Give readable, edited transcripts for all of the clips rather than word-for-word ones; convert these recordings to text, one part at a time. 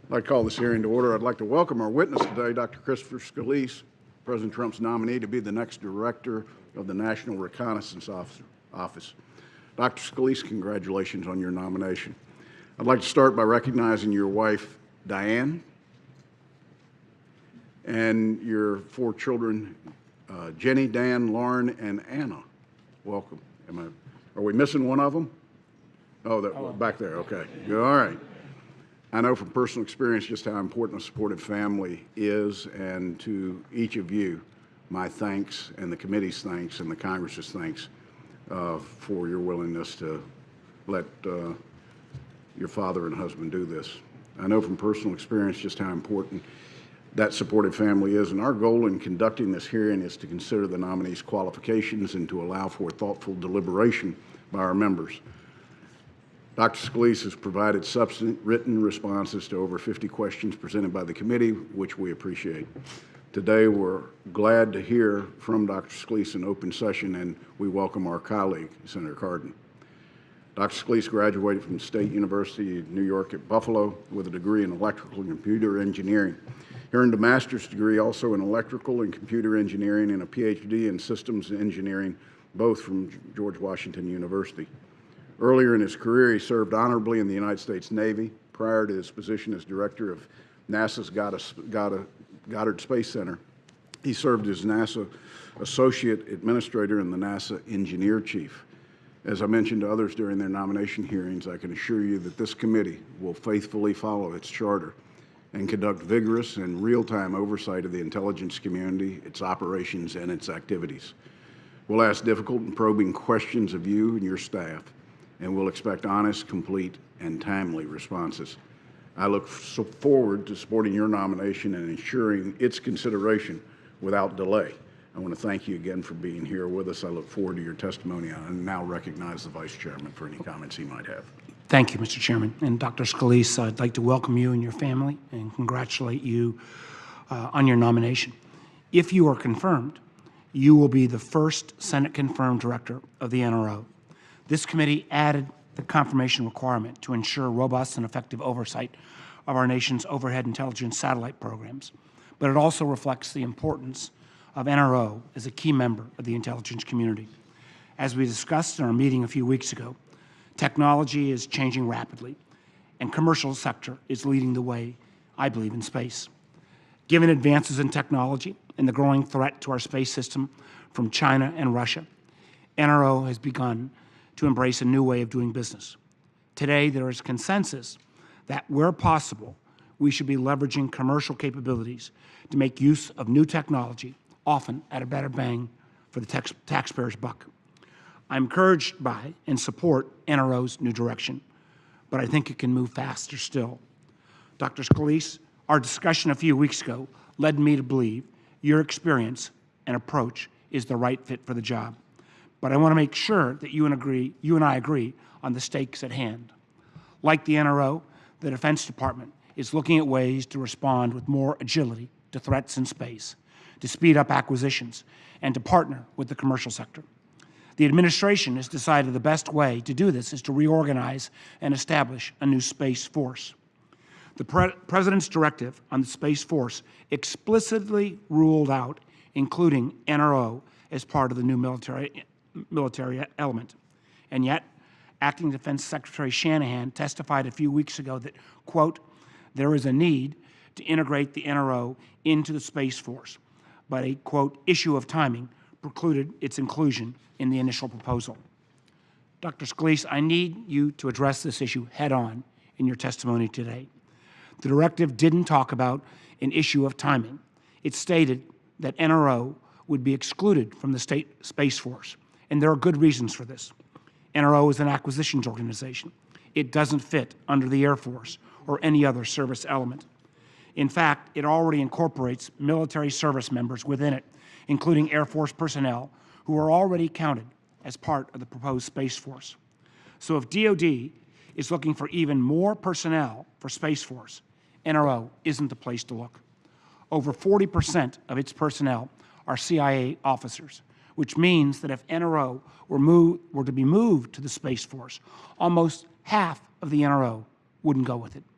I'd like to call this hearing to order. I'd like to welcome our witness today, Dr. Christopher Scalise, President Trump's nominee to be the next director of the National Reconnaissance Office. Dr. Scalise, congratulations on your nomination. I'd like to start by recognizing your wife, Diane, and your 4 children, Jenny, Dan, Lauren, and Anna. Welcome. Are we missing one of them? Oh, back there. Okay. All right. I know from personal experience just how important a supportive family is, and to each of you, my thanks and the committee's thanks and the Congress's thanks for your willingness to let your father and husband do this. I know from personal experience just how important that supportive family is, and our goal in conducting this hearing is to consider the nominee's qualifications and to allow for thoughtful deliberation by our members. Dr. Scalise has provided substantive written responses to over 50 questions presented by the committee, which we appreciate. Today, we're glad to hear from Dr. Scalise in open session, and we welcome our colleague, Senator Cardin. Dr. Scalise graduated from State University of New York at Buffalo with a degree in electrical and computer engineering. He earned a master's degree also in electrical and computer engineering and a PhD in systems engineering, both from George Washington University. Earlier in his career, he served honorably in the United States Navy. Prior to his position as director of NASA's Goddard Space Center, he served as NASA Associate Administrator and the NASA Engineer Chief. As I mentioned to others during their nomination hearings, I can assure you that this committee will faithfully follow its charter and conduct vigorous and real-time oversight of the intelligence community, its operations, and its activities. We'll ask difficult and probing questions of you and your staff, and we'll expect honest, complete, and timely responses. I look forward to supporting your nomination and ensuring its consideration without delay. I want to thank you again for being here with us. I look forward to your testimony. I now recognize the Vice Chairman for any comments he might have. Thank you, Mr. Chairman. And Dr. Scalise, I'd like to welcome you and your family and congratulate you on your nomination. If you are confirmed, you will be the first Senate-confirmed director of the NRO. This committee added the confirmation requirement to ensure robust and effective oversight of our nation's overhead intelligence satellite programs, but it also reflects the importance of NRO as a key member of the intelligence community. As we discussed in our meeting a few weeks ago, technology is changing rapidly, and commercial sector is leading the way, I believe, in space. Given advances in technology and the growing threat to our space system from China and Russia, NRO has begun to embrace a new way of doing business. Today, there is consensus that where possible, we should be leveraging commercial capabilities to make use of new technology, often at a better bang for the taxpayer's buck. I'm encouraged by and support NRO's new direction, but I think it can move faster still. Dr. Scalise, our discussion a few weeks ago led me to believe your experience and approach is the right fit for the job. But I want to make sure that you and I agree on the stakes at hand. Like the NRO, the Defense Department is looking at ways to respond with more agility to threats in space, to speed up acquisitions, and to partner with the commercial sector. The administration has decided the best way to do this is to reorganize and establish a new Space Force. The President's directive on the Space Force explicitly ruled out including NRO as part of the new military element. And yet, Acting Defense Secretary Shanahan testified a few weeks ago that, quote, there is a need to integrate the NRO into the Space Force, but a, quote, issue of timing precluded its inclusion in the initial proposal. Dr. Scalise, I need you to address this issue head-on in your testimony today. The directive didn't talk about an issue of timing. It stated that NRO would be excluded from the State Space Force, and there are good reasons for this. NRO is an acquisitions organization. It doesn't fit under the Air Force or any other service element. In fact, it already incorporates military service members within it, including Air Force personnel who are already counted as part of the proposed Space Force. So if DoD is looking for even more personnel for Space Force, NRO isn't the place to look. Over 40% of its personnel are CIA officers, which means that if NRO were to be moved to the Space Force, almost half of the NRO wouldn't go with it.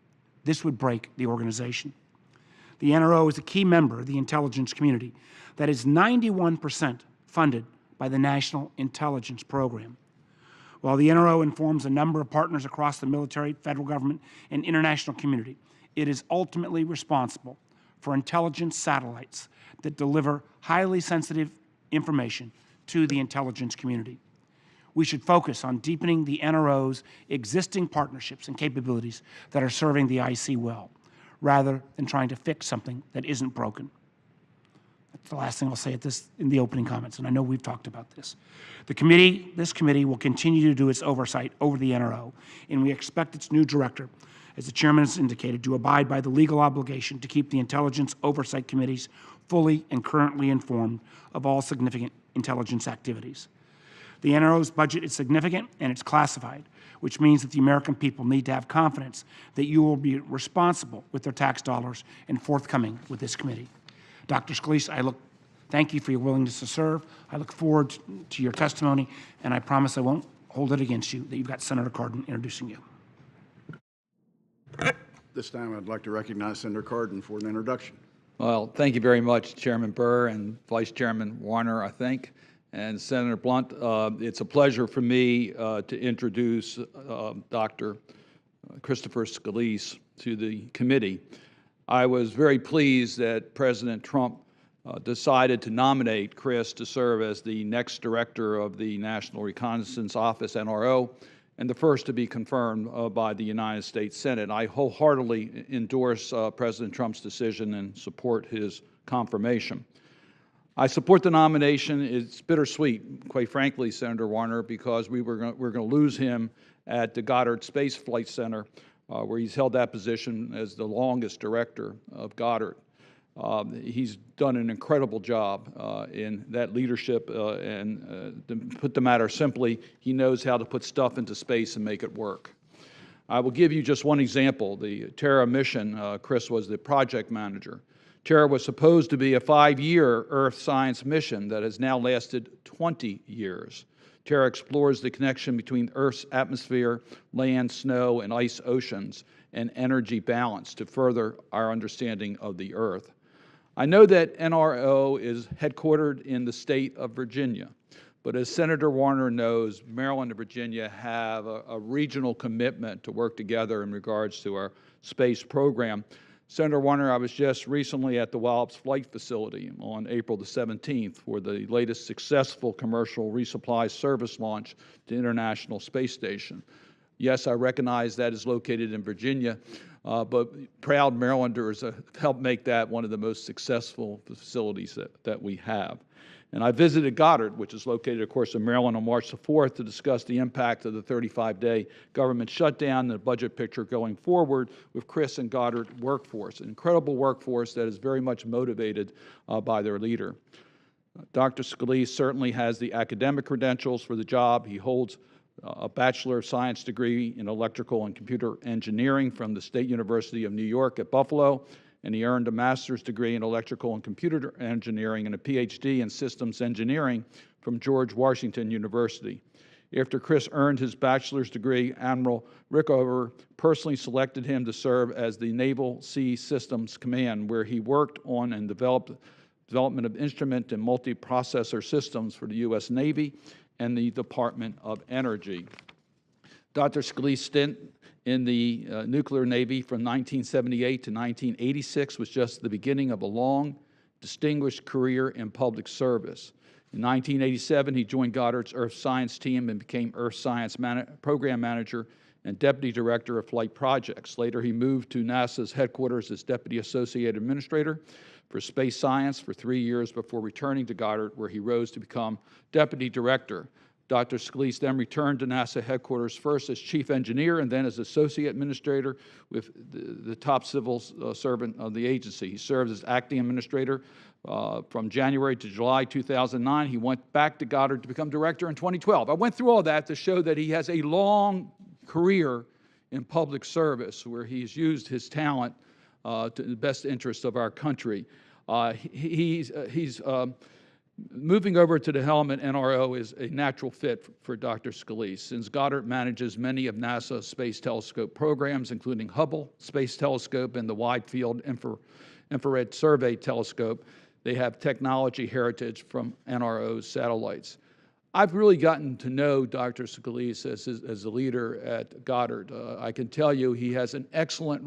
This would break the organization. The NRO is a key member of the intelligence community that is 91% funded by the National Intelligence Program. While the NRO informs a number of partners across the military, federal government, and international community, it is ultimately responsible for intelligence satellites that deliver highly sensitive information to the intelligence community. We should focus on deepening the NRO's existing partnerships and capabilities that are serving the IC well, rather than trying to fix something that isn't broken. That's the last thing I'll say in the opening comments, and I know we've talked about this. This committee will continue to do its oversight over the NRO, and we expect its new director, as the chairman has indicated, to abide by the legal obligation to keep the intelligence oversight committees fully and currently informed of all significant intelligence activities. The NRO's budget is significant and it's classified, which means that the American people need to have confidence that you will be responsible with their tax dollars and forthcoming with this committee. Dr. Scalise, thank you for your willingness to serve. I look forward to your testimony, and I promise I won't hold it against you that you've got Senator Cardin introducing you. This time, I'd like to recognize Senator Cardin for an introduction. Well, thank you very much, Chairman Burr and Vice Chairman Warner, I think, and Senator Blunt. It's a pleasure for me to introduce Dr. Christopher Scalise to the committee. I was very pleased that President Trump decided to nominate Chris to serve as the next director of the National Reconnaissance Office, NRO, and the first to be confirmed by the United States Senate. I wholeheartedly endorse President Trump's decision and support his confirmation. I support the nomination. It's bittersweet, quite frankly, Senator Warner, because we're going to lose him at the Goddard Space Flight Center, where he's held that position as the longest director of Goddard. He's done an incredible job in that leadership, and to put the matter simply, he knows how to put stuff into space and make it work. I will give you just one example. The Terra mission, Chris was the project manager. Terra was supposed to be a 5-year Earth science mission that has now lasted 20 years. Terra explores the connection between Earth's atmosphere, land, snow, and ice oceans, and energy balance to further our understanding of the Earth. I know that NRO is headquartered in the state of Virginia, but as Senator Warner knows, Maryland and Virginia have a regional commitment to work together in regards to our space program. Senator Warner, I was just recently at the Wallops Flight Facility on April the 17th for the latest successful commercial resupply service launch to International Space Station. Yes, I recognize that is located in Virginia, but proud Marylanders helped make that one of the most successful facilities that we have. And I visited Goddard, which is located, of course, in Maryland, on March the 4th to discuss the impact of the 35-day government shutdown and the budget picture going forward with Chris and Goddard workforce, an incredible workforce that is very much motivated by their leader. Dr. Scalise certainly has the academic credentials for the job. He holds a Bachelor of Science degree in Electrical and Computer Engineering from the State University of New York at Buffalo, and he earned a master's degree in Electrical and Computer Engineering and a PhD in Systems Engineering from George Washington University. After Chris earned his bachelor's degree, Admiral Rickover personally selected him to serve as the Naval Sea Systems Command, where he worked on and development of instrument and multiprocessor systems for the U.S. Navy and the Department of Energy. Dr. Scalise's stint in the nuclear Navy from 1978 to 1986 was just the beginning of a long, distinguished career in public service. In 1987, he joined Goddard's Earth Science team and became Earth Science Program Manager and Deputy Director of Flight Projects. Later, he moved to NASA's headquarters as Deputy Associate Administrator for Space Science for 3 years before returning to Goddard, where he rose to become Deputy Director. Dr. Scalise then returned to NASA headquarters first as Chief Engineer and then as Associate Administrator with the top civil servant of the agency. He served as Acting Administrator from January to July 2009. He went back to Goddard to become Director in 2012. I went through all that to show that he has a long career in public service where he's used his talent to the best interest of our country. He's Moving over to the helmet NRO is a natural fit for Dr. Scalise, since Goddard manages many of NASA's Space Telescope programs, including Hubble Space Telescope and the Wide Field Infrared Survey Telescope. They have technology heritage from NRO's satellites. I've really gotten to know Dr. Scalise as a leader at Goddard. I can tell you he has an excellent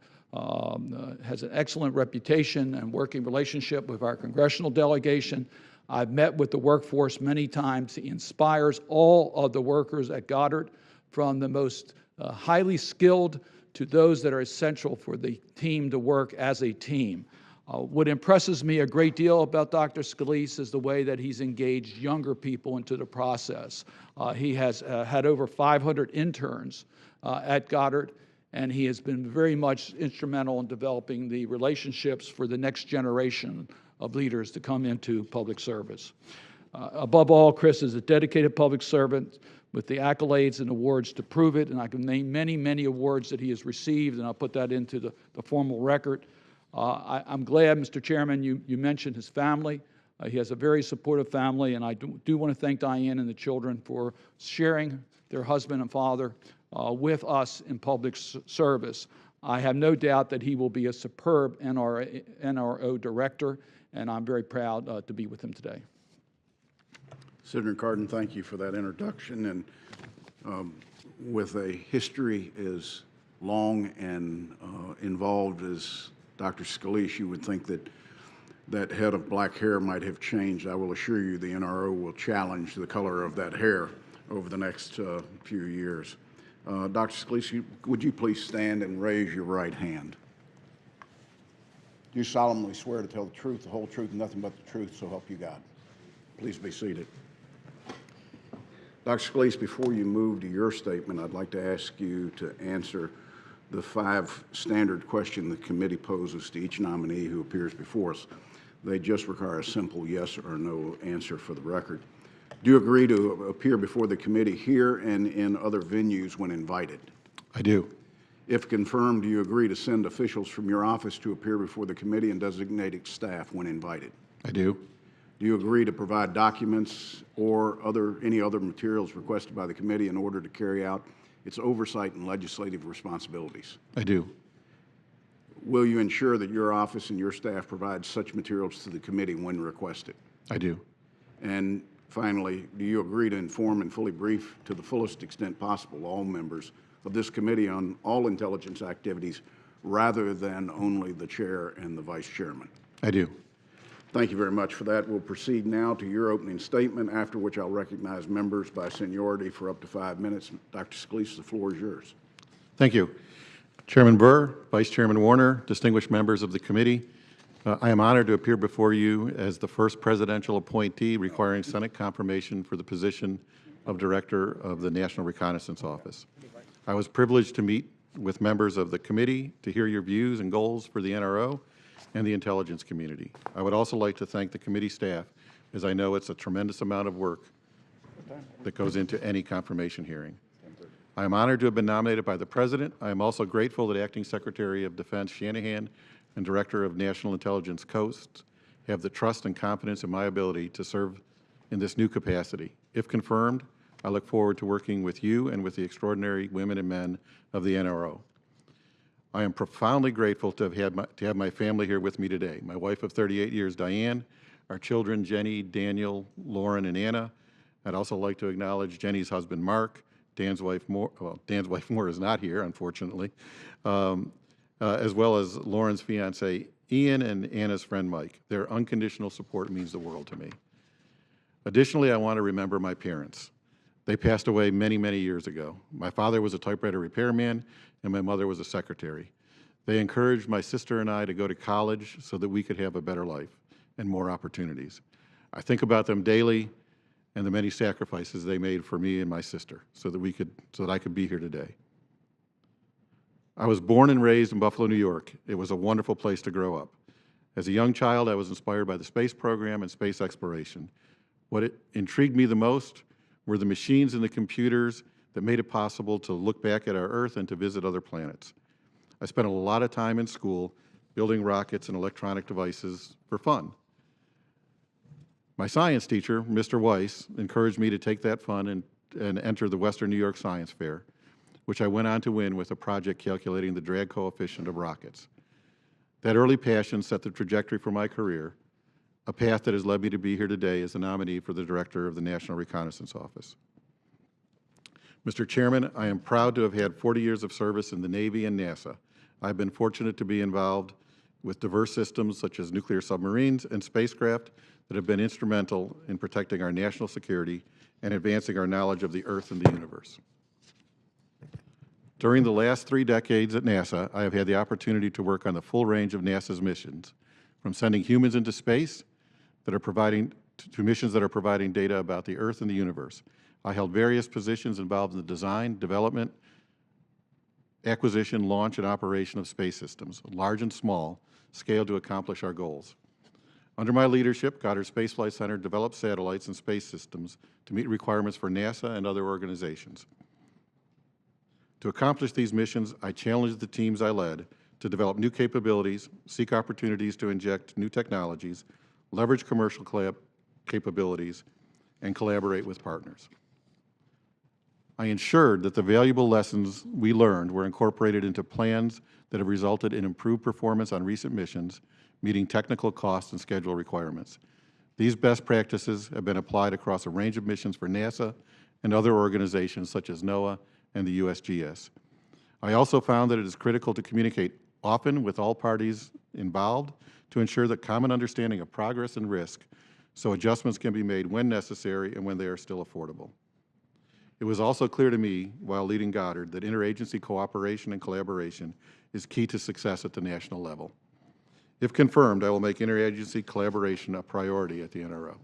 reputation and working relationship with our congressional delegation. I've met with the workforce many times. He inspires all of the workers at Goddard, from the most highly skilled to those that are essential for the team to work as a team. What impresses me a great deal about Dr. Scalise is the way that he's engaged younger people into the process. He has had over 500 interns at Goddard, and he has been very much instrumental in developing the relationships for the next generation of leaders to come into public service. Above all, Chris is a dedicated public servant with the accolades and awards to prove it, and I can name many, many awards that he has received, and I'll put that into the formal record. I'm glad, Mr. Chairman, you mentioned his family. He has a very supportive family, and I do want to thank Diane and the children for sharing their husband and father with us in public service. I have no doubt that he will be a superb NRO director, and I'm very proud to be with him today. Senator Cardin, thank you for that introduction. And with a history as long and involved as Dr. Scalise, you would think that that head of black hair might have changed. I will assure you the NRO will challenge the color of that hair over the next few years. Dr. Scalise, would you please stand and raise your right hand? Do you solemnly swear to tell the truth, the whole truth, and nothing but the truth, so help you God? Please be seated. Dr. Scalise, before you move to your statement, I'd like to ask you to answer the 5 standard questions the committee poses to each nominee who appears before us. They just require a simple yes or no answer for the record. Do you agree to appear before the committee here and in other venues when invited? I do. If confirmed, do you agree to send officials from your office to appear before the committee and designated staff when invited? I do. Do you agree to provide documents or any other materials requested by the committee in order to carry out its oversight and legislative responsibilities? I do. Will you ensure that your office and your staff provide such materials to the committee when requested? I do. And finally, do you agree to inform and fully brief to the fullest extent possible all members of this committee on all intelligence activities rather than only the chair and the vice chairman? I do. Thank you very much for that. We'll proceed now to your opening statement, after which I'll recognize members by seniority for up to 5 minutes. Dr. Scalise, the floor is yours. Thank you. Chairman Burr, Vice Chairman Warner, distinguished members of the committee, I am honored to appear before you as the first presidential appointee requiring Senate confirmation for the position of Director of the National Reconnaissance Office. I was privileged to meet with members of the committee to hear your views and goals for the NRO and the intelligence community. I would also like to thank the committee staff, as I know it's a tremendous amount of work that goes into any confirmation hearing. I am honored to have been nominated by the President. I am also grateful that Acting Secretary of Defense Shanahan and Director of National Intelligence Coast have the trust and confidence in my ability to serve in this new capacity. If confirmed, I look forward to working with you and with the extraordinary women and men of the NRO. I am profoundly grateful to have my family here with me today. My wife of 38 years, Diane, our children, Jenny, Daniel, Lauren, and Anna. I'd also like to acknowledge Jenny's husband, Mark, Dan's wife, Dan's wife, Moore, is not here, unfortunately, as well as Lauren's fiance, Ian, and Anna's friend, Mike. Their unconditional support means the world to me. Additionally, I want to remember my parents. They passed away many, many years ago. My father was a typewriter repairman, and my mother was a secretary. They encouraged my sister and I to go to college so that we could have a better life and more opportunities. I think about them daily and the many sacrifices they made for me and my sister so that I could be here today. I was born and raised in Buffalo, New York. It was a wonderful place to grow up. As a young child, I was inspired by the space program and space exploration. What intrigued me the most were the machines and the computers that made it possible to look back at our Earth and to visit other planets. I spent a lot of time in school building rockets and electronic devices for fun. My science teacher, Mr. Weiss, encouraged me to take that fun and enter the Western New York Science Fair, which I went on to win with a project calculating the drag coefficient of rockets. That early passion set the trajectory for my career, a path that has led me to be here today as the nominee for the Director of the National Reconnaissance Office. Mr. Chairman, I am proud to have had 40 years of service in the Navy and NASA. I've been fortunate to be involved with diverse systems such as nuclear submarines and spacecraft that have been instrumental in protecting our national security and advancing our knowledge of the Earth and the universe. During the last 3 decades at NASA, I have had the opportunity to work on the full range of NASA's missions, from sending humans into space to missions that are providing data about the Earth and the universe. I held various positions involved in the design, development, acquisition, launch, and operation of space systems, large and small, scaled to accomplish our goals. Under my leadership, Goddard Space Flight Center developed satellites and space systems to meet requirements for NASA and other organizations. To accomplish these missions, I challenged the teams I led to develop new capabilities, seek opportunities to inject new technologies, leverage commercial capabilities, and collaborate with partners. I ensured that the valuable lessons we learned were incorporated into plans that have resulted in improved performance on recent missions, meeting technical cost and schedule requirements. These best practices have been applied across a range of missions for NASA and other organizations such as NOAA and the USGS. I also found that it is critical to communicate often with all parties involved to ensure that common understanding of progress and risk so adjustments can be made when necessary and when they are still affordable. It was also clear to me while leading Goddard that interagency cooperation and collaboration is key to success at the national level. If confirmed, I will make interagency collaboration a priority at the NRO.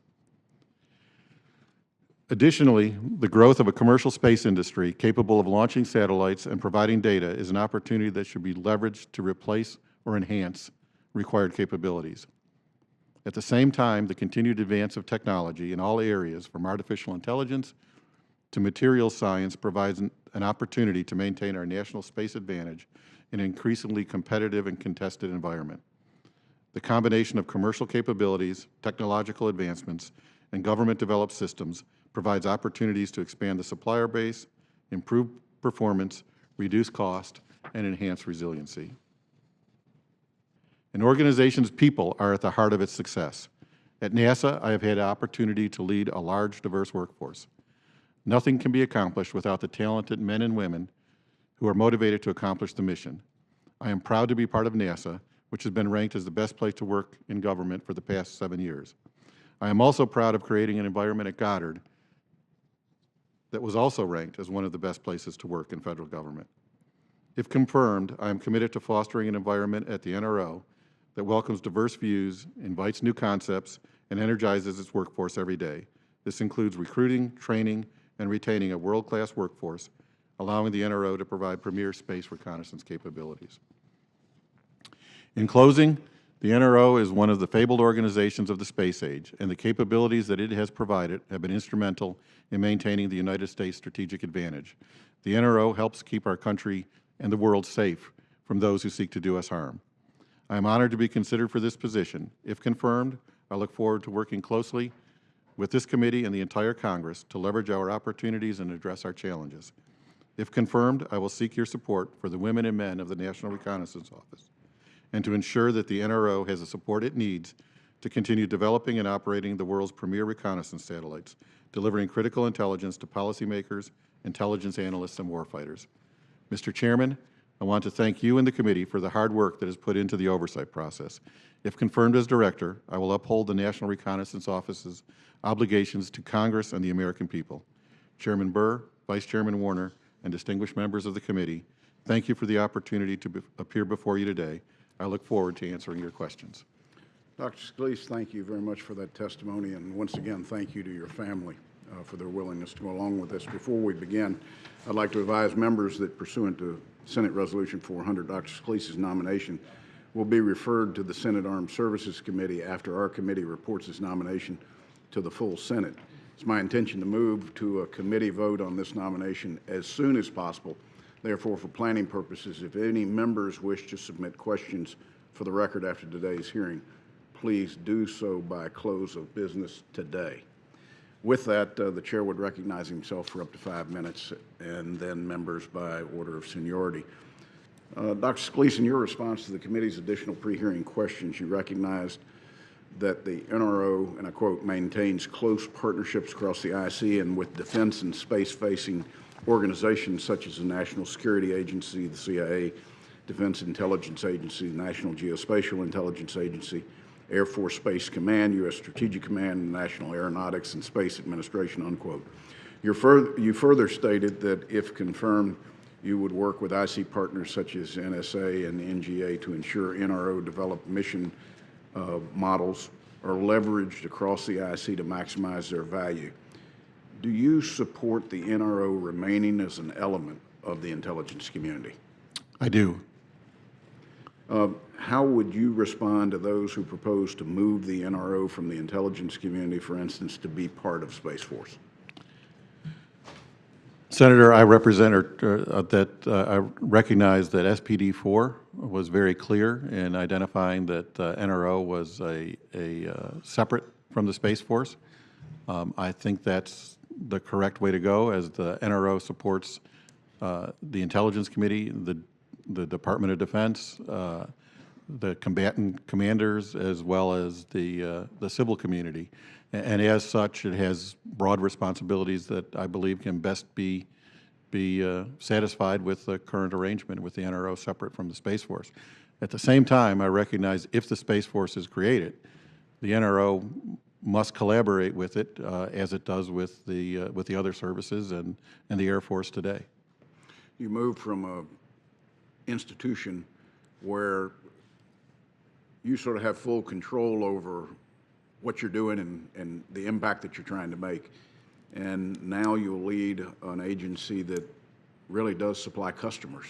Additionally, the growth of a commercial space industry capable of launching satellites and providing data is an opportunity that should be leveraged to replace or enhance required capabilities. At the same time, the continued advance of technology in all areas, from artificial intelligence to materials science, provides an opportunity to maintain our national space advantage in an increasingly competitive and contested environment. The combination of commercial capabilities, technological advancements, and government-developed systems provides opportunities to expand the supplier base, improve performance, reduce cost, and enhance resiliency. An organization's people are at the heart of its success. At NASA, I have had the opportunity to lead a large, diverse workforce. Nothing can be accomplished without the talented men and women who are motivated to accomplish the mission. I am proud to be part of NASA, which has been ranked as the best place to work in government for the past 7 years. I am also proud of creating an environment at Goddard that was also ranked as one of the best places to work in federal government. If confirmed, I am committed to fostering an environment at the NRO that welcomes diverse views, invites new concepts, and energizes its workforce every day. This includes recruiting, training, and retaining a world-class workforce, allowing the NRO to provide premier space reconnaissance capabilities. In closing, the NRO is one of the fabled organizations of the space age, and the capabilities that it has provided have been instrumental in maintaining the United States' strategic advantage. The NRO helps keep our country and the world safe from those who seek to do us harm. I am honored to be considered for this position. If confirmed, I look forward to working closely with this committee and the entire Congress to leverage our opportunities and address our challenges. If confirmed, I will seek your support for the women and men of the National Reconnaissance Office, and to ensure that the NRO has the support it needs to continue developing and operating the world's premier reconnaissance satellites, delivering critical intelligence to policymakers, intelligence analysts, and warfighters. Mr. Chairman, I want to thank you and the committee for the hard work that is put into the oversight process. If confirmed as Director, I will uphold the National Reconnaissance Office's obligations to Congress and the American people. Chairman Burr, Vice Chairman Warner, and distinguished members of the committee, thank you for the opportunity to appear before you today. I look forward to answering your questions. Dr. Scalise, thank you very much for that testimony, and once again, thank you to your family for their willingness to go along with this. Before we begin, I'd like to advise members that pursuant to Senate Resolution 400, Dr. Scalise's nomination will be referred to the Senate Armed Services Committee after our committee reports his nomination to the full Senate. It's my intention to move to a committee vote on this nomination as soon as possible. Therefore, for planning purposes, if any members wish to submit questions for the record after today's hearing, please do so by close of business today. With that, the chair would recognize himself for up to 5 minutes, and then members by order of seniority. Dr. Scalise, in your response to the committee's additional pre-hearing questions, you recognized that the NRO, and I quote, maintains close partnerships across the IC and with defense and space-facing organizations such as the National Security Agency, the CIA, Defense Intelligence Agency, the National Geospatial Intelligence Agency, Air Force Space Command, U.S. Strategic Command, and National Aeronautics and Space Administration, unquote. You further stated that if confirmed, you would work with IC partners such as NSA and NGA to ensure NRO developed mission models are leveraged across the IC to maximize their value. Do you support the NRO remaining as an element of the intelligence community? I do. How would you respond to those who propose to move the NRO from the intelligence community, for instance, to be part of Space Force? Senator, I represent I recognize that SPD4 was very clear in identifying that NRO was a separate from the Space Force. I think that's the correct way to go, as the NRO supports the Intelligence Committee, the Department of Defense, the combatant commanders, as well as the civil community. And as such, it has broad responsibilities that I believe can best be satisfied with the current arrangement with the NRO separate from the Space Force. At the same time, I recognize if the Space Force is created, the NRO must collaborate with it as it does with the other services and the Air Force today. You moved from an institution where you sort of have full control over what you're doing and the impact that you're trying to make. And now you'll lead an agency that really does supply customers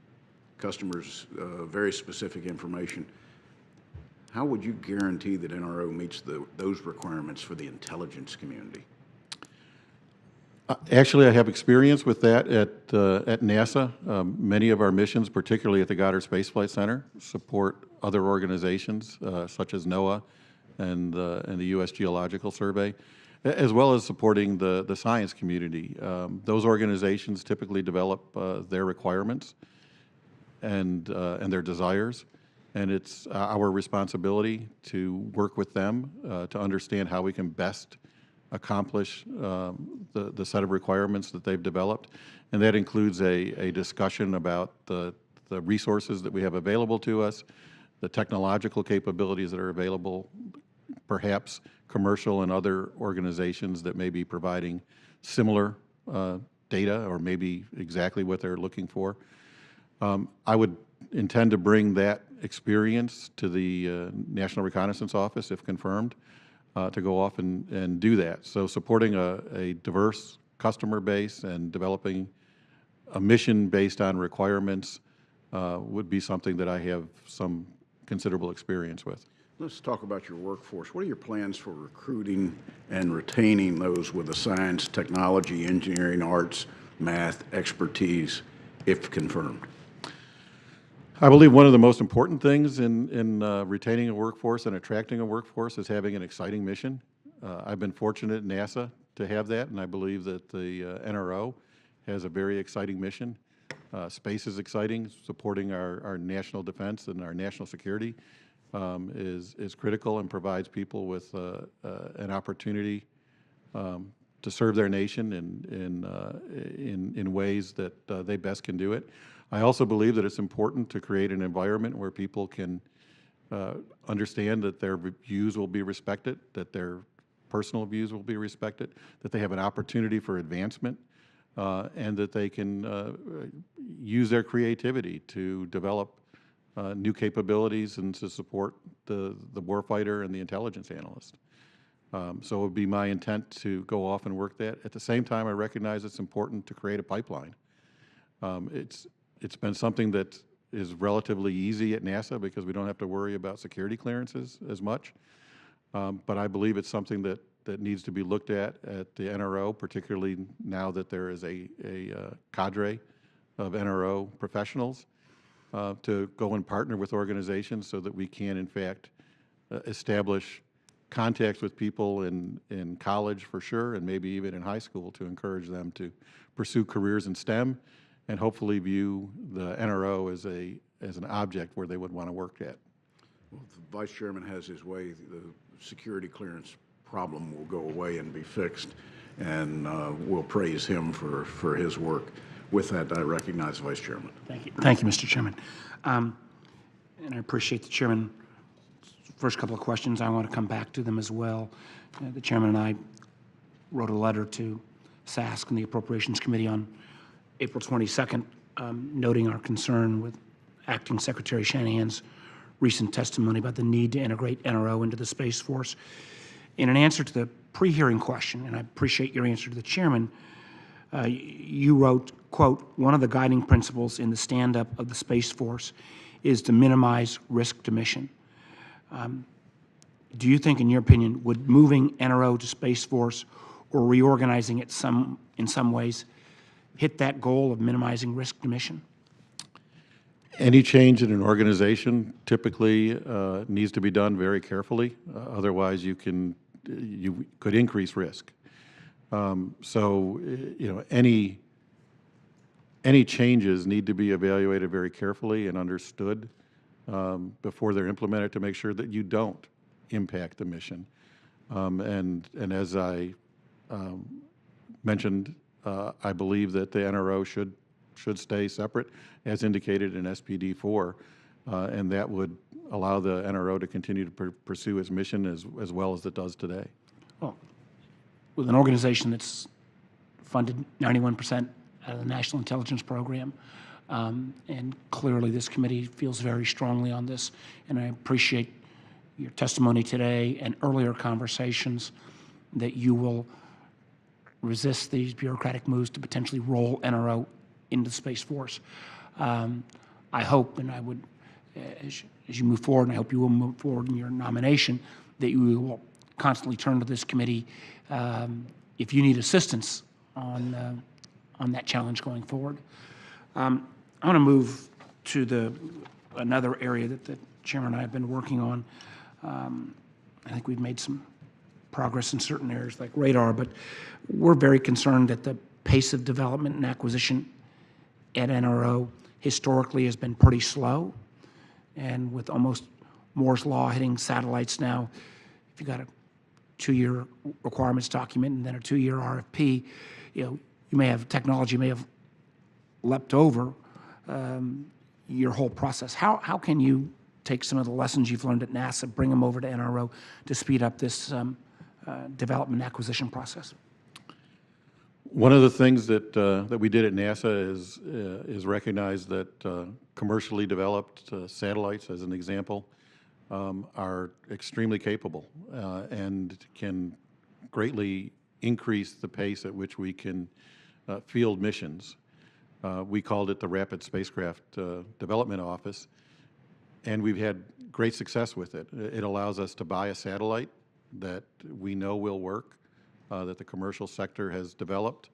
very specific information. How would you guarantee that NRO meets those requirements for the intelligence community? Actually, I have experience with that at NASA. Many of our missions, particularly at the Goddard Space Flight Center, support other organizations such as NOAA and the U.S. Geological Survey, as well as supporting the science community. Those organizations typically develop their requirements and their desires, and it's our responsibility to work with them to understand how we can best accomplish the set of requirements that they've developed. And that includes a discussion about the resources that we have available to us, the technological capabilities that are available, perhaps commercial and other organizations that may be providing similar data or maybe exactly what they're looking for. I would intend to bring that experience to the National Reconnaissance Office, if confirmed, to go off and do that. So supporting a diverse customer base and developing a mission based on requirements would be something that I have some considerable experience with. Let's talk about your workforce. What are your plans for recruiting and retaining those with the science, technology, engineering, arts, math, expertise, if confirmed? I believe one of the most important things in retaining a workforce and attracting a workforce is having an exciting mission. I've been fortunate at NASA to have that, and I believe that the NRO has a very exciting mission. Space is exciting. Supporting our national defense and our national security is critical and provides people with an opportunity to serve their nation in ways that they best can do it. I also believe that it's important to create an environment where people can understand that their views will be respected, that their personal views will be respected, that they have an opportunity for advancement, and that they can use their creativity to develop new capabilities and to support the warfighter and the intelligence analyst. So it would be my intent to go off and work that. At the same time, I recognize it's important to create a pipeline. It's been something that is relatively easy at NASA because we don't have to worry about security clearances as much. But I believe it's something that needs to be looked at the NRO, particularly now that there is a cadre of NRO professionals to go and partner with organizations so that we can, in fact, establish contacts with people in college for sure, and maybe even in high school to encourage them to pursue careers in STEM, and hopefully view the NRO as an object where they would want to work at. Well, if the Vice Chairman has his way, the security clearance problem will go away and be fixed, and we'll praise him for his work. With that, I recognize the Vice Chairman. Thank you. Thank you, Mr. Chairman. And I appreciate the Chairman. First couple of questions, I want to come back to them as well. The Chairman and I wrote a letter to SASC and the Appropriations Committee on April 22nd, noting our concern with Acting Secretary Shanahan's recent testimony about the need to integrate NRO into the Space Force. In an answer to the pre-hearing question, and I appreciate your answer to the Chairman, you wrote, quote, "One of the guiding principles in the stand-up of the Space Force is to minimize risk to mission." Do you think, in your opinion, would moving NRO to Space Force or reorganizing it in some ways hit that goal of minimizing risk to mission? Any change in an organization typically needs to be done very carefully. Otherwise, you could increase risk. So, any changes need to be evaluated very carefully and understood before they're implemented to make sure that you don't impact the mission. And as I mentioned, I believe that the NRO should stay separate, as indicated in SPD 4, and that would allow the NRO to continue to pursue its mission as well as it does today. Well, with an organization that's funded 91% out of the National Intelligence Program, and clearly this committee feels very strongly on this, and I appreciate your testimony today and earlier conversations that you will resist these bureaucratic moves to potentially roll NRO into the Space Force. I hope, and I would, as you move forward, and I hope you will move forward in your nomination, that you will constantly turn to this committee if you need assistance on that challenge going forward. I want to move to another area that the Chairman and I have been working on. I think we've made some progress in certain areas like radar, but we're very concerned that the pace of development and acquisition at NRO historically has been pretty slow. And with almost Moore's Law hitting satellites now, if you've got a 2-year requirements document and then a 2-year RFP, you may have technology may have leapt over your whole process. How can you take some of the lessons you've learned at NASA, bring them over to NRO to speed up this development acquisition process? One of the things that we did at NASA is recognize that commercially developed satellites, as an example, are extremely capable and can greatly increase the pace at which we can field missions. We called it the Rapid Spacecraft Development Office, and we've had great success with it. It allows us to buy a satellite that we know will work, that the commercial sector has developed,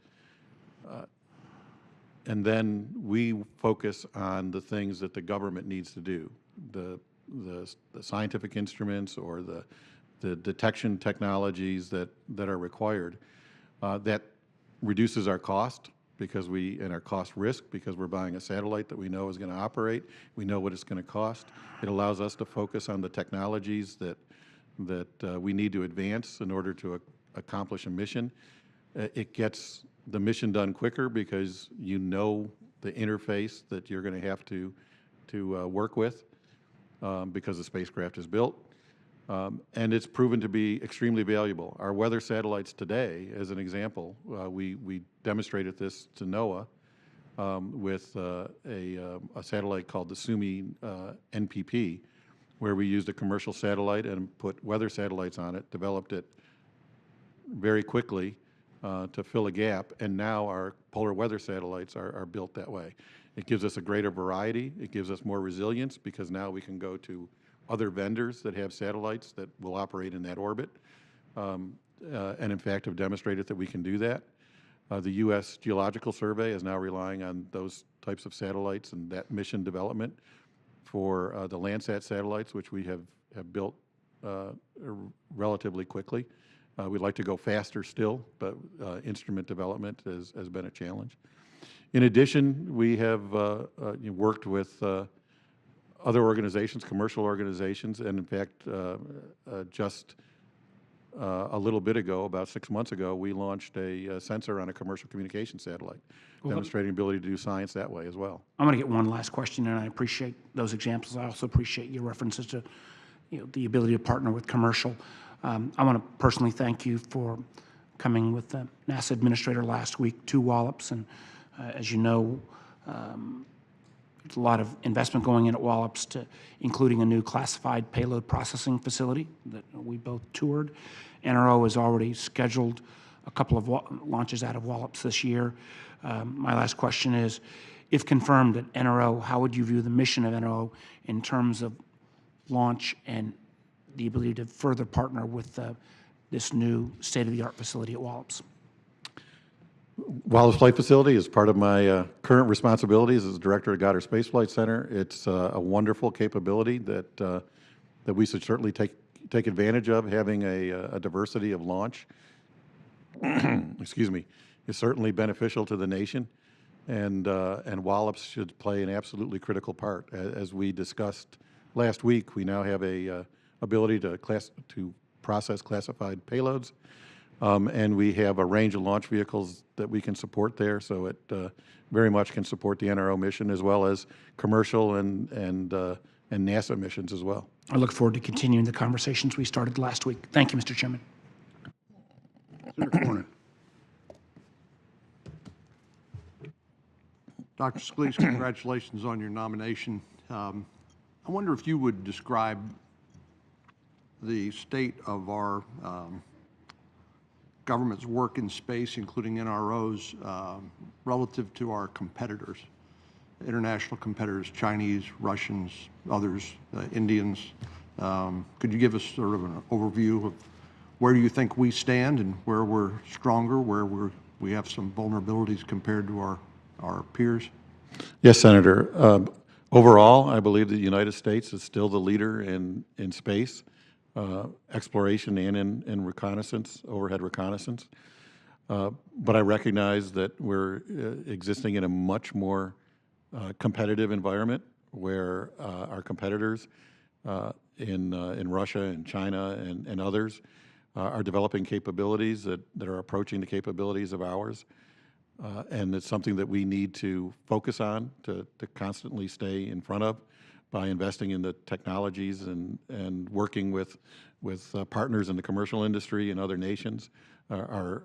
and then we focus on the things that the government needs to do, the scientific instruments or the detection technologies that are required. That reduces our cost and our cost risk because we're buying a satellite that we know is going to operate. We know what it's going to cost. It allows us to focus on the technologies that we need to advance in order to accomplish a mission. It gets the mission done quicker because you know the interface that you're going to have to work with because the spacecraft is built. And it's proven to be extremely valuable. Our weather satellites today, as an example, we demonstrated this to NOAA with a satellite called the Suomi NPP, where we used a commercial satellite and put weather satellites on it, developed it very quickly to fill a gap, and now our polar weather satellites are built that way. It gives us a greater variety. It gives us more resilience because now we can go to other vendors that have satellites that will operate in that orbit, and in fact have demonstrated that we can do that. The U.S. Geological Survey is now relying on those types of satellites and that mission development for the Landsat satellites, which we have built relatively quickly. We'd like to go faster still, but instrument development has been a challenge. In addition, we have worked with other organizations, commercial organizations, and in fact, just a little bit ago, about 6 months ago, we launched a sensor on a commercial communication satellite, demonstrating ability to do science that way as well. I'm going to get one last question, and I appreciate those examples. I also appreciate your references to, the ability to partner with commercial. I want to personally thank you for coming with the NASA administrator last week to Wallops, and as you know, there's a lot of investment going in at Wallops, including a new classified payload processing facility that we both toured. NRO has already scheduled a couple of launches out of Wallops this year. My last question is, if confirmed at NRO, how would you view the mission of NRO in terms of launch and the ability to further partner with this new state-of-the-art facility at Wallops? Wallops Flight Facility is part of my current responsibilities as director of Goddard Space Flight Center. It's a wonderful capability that we should certainly take advantage of. Having a diversity of launch, excuse me, is certainly beneficial to the nation, and Wallops should play an absolutely critical part. As we discussed last week, we now have a ability to process classified payloads. And we have a range of launch vehicles that we can support there, so it very much can support the NRO mission as well as commercial and NASA missions as well. I look forward to continuing the conversations we started last week. Thank you, Mr. Chairman. Senator Cornyn. Dr. Scalise, congratulations on your nomination. I wonder if you would describe the state of our government's work in space, including NROs, relative to our competitors, international competitors, Chinese, Russians, others, Indians. Could you give us sort of an overview of where you think we stand and where we're stronger, where we have some vulnerabilities compared to our peers? Yes, Senator. Overall, I believe the United States is still the leader in space. Exploration and in reconnaissance, overhead reconnaissance. But I recognize that we're existing in a much more competitive environment where our competitors in Russia and China and others are developing capabilities that are approaching the capabilities of ours. And it's something that we need to focus on to constantly stay in front of, by investing in the technologies and working with partners in the commercial industry and other nations, our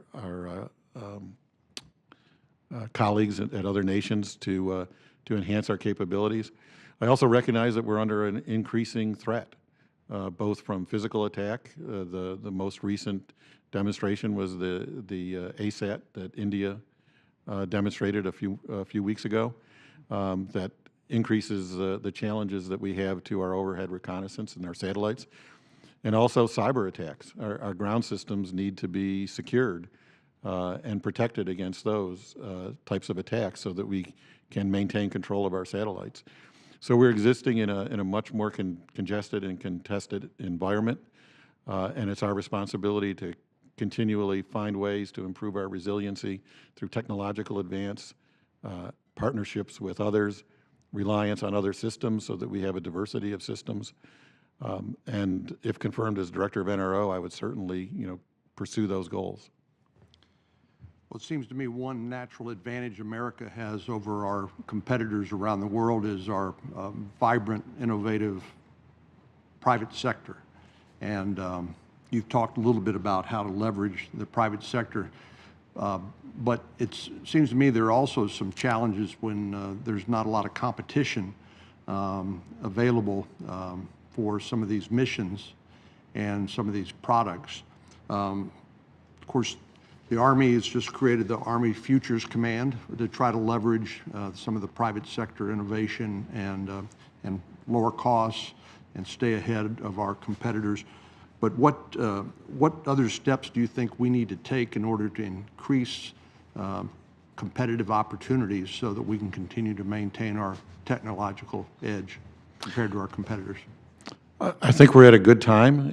colleagues at other nations to enhance our capabilities. I also recognize that we're under an increasing threat, both from physical attack. The most recent demonstration was the ASAT that India demonstrated a few weeks ago, that increases the challenges that we have to our overhead reconnaissance and our satellites, and also cyber attacks. Our ground systems need to be secured and protected against those types of attacks so that we can maintain control of our satellites. So we're existing in a much more congested and contested environment, and it's our responsibility to continually find ways to improve our resiliency through technological advance, partnerships with others, reliance on other systems so that we have a diversity of systems. And if confirmed as director of NRO, I would certainly, pursue those goals. Well, it seems to me one natural advantage America has over our competitors around the world is our vibrant, innovative private sector. And you've talked a little bit about how to leverage the private sector. But it seems to me there are also some challenges when there's not a lot of competition available for some of these missions and some of these products. Of course, the Army has just created the Army Futures Command to try to leverage some of the private sector innovation and lower costs and stay ahead of our competitors. But what other steps do you think we need to take in order to increase competitive opportunities so that we can continue to maintain our technological edge compared to our competitors? I think we're at a good time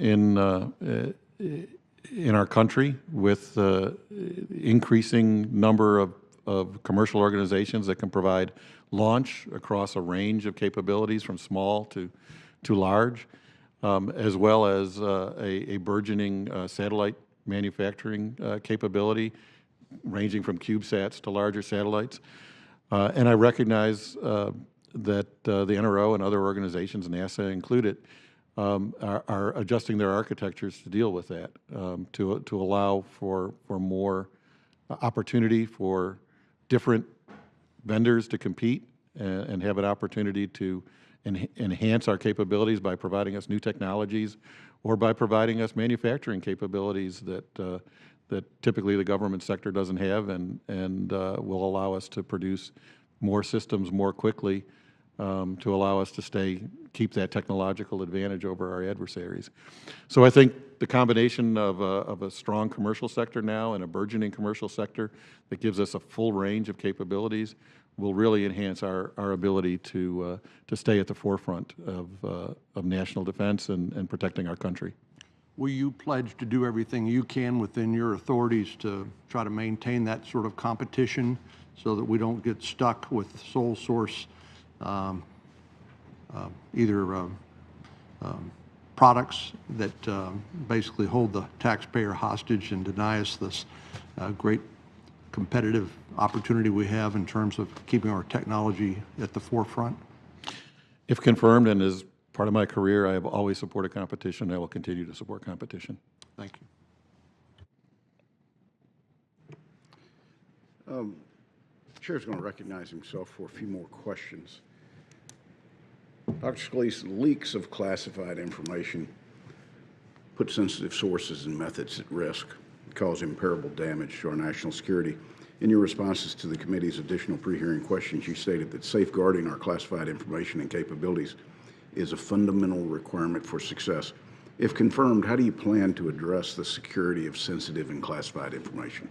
in our country with the increasing number of commercial organizations that can provide launch across a range of capabilities from small to large, as well as a burgeoning satellite manufacturing capability ranging from CubeSats to larger satellites. And I recognize that the NRO and other organizations, NASA included, are adjusting their architectures to deal with that, to allow for more opportunity for different vendors to compete and have an opportunity to enhance our capabilities by providing us new technologies or by providing us manufacturing capabilities that typically the government sector doesn't have and will allow us to produce more systems more quickly to allow us to keep that technological advantage over our adversaries. So I think the combination of a strong commercial sector now and a burgeoning commercial sector that gives us a full range of capabilities will really enhance our ability to stay at the forefront of national defense and protecting our country. Will you pledge to do everything you can within your authorities to try to maintain that sort of competition so that we don't get stuck with sole source products that basically hold the taxpayer hostage and deny us this great competitive opportunity we have in terms of keeping our technology at the forefront? If confirmed, and as part of my career, I have always supported competition. I will continue to support competition. Thank you. The Chair's going to recognize himself for a few more questions. Dr. Scalise, leaks of classified information put sensitive sources and methods at risk, cause irreparable damage to our national security. In your responses to the committee's additional pre-hearing questions, you stated that safeguarding our classified information and capabilities is a fundamental requirement for success. If confirmed, how do you plan to address the security of sensitive and classified information?